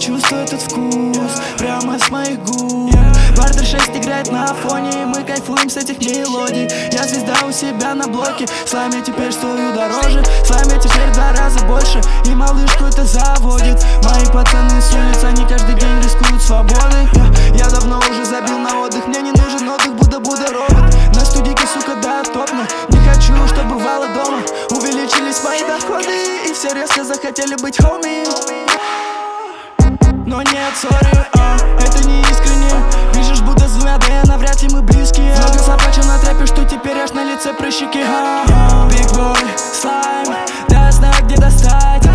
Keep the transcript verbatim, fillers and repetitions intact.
чувствую этот вкус прямо с моих губ. Бартер шесть играет на фоне, и мы кайфуем с этих мелодий. Я звезда у себя на блоке, с вами теперь стою дороже, с вами теперь в два раза больше, и малышку это заводит. Мои пацаны с улиц, они каждый день рискуют свободой. Я давно уже забил на отдых, мне не нужен отдых, Будда-Будда робот. На студийке, сука, да, топно. Не хочу, чтобы бывало дома. Увеличились мои доходы, и все резко захотели быть хоми. Но нет, сори, а, это не искренне. Пишешь, будто с двумя, да я навряд ли мы близкие. Много заплачу на трэпе, что теперь аж на лице прыщики. Big boy, слайм, да я знаю, где достать.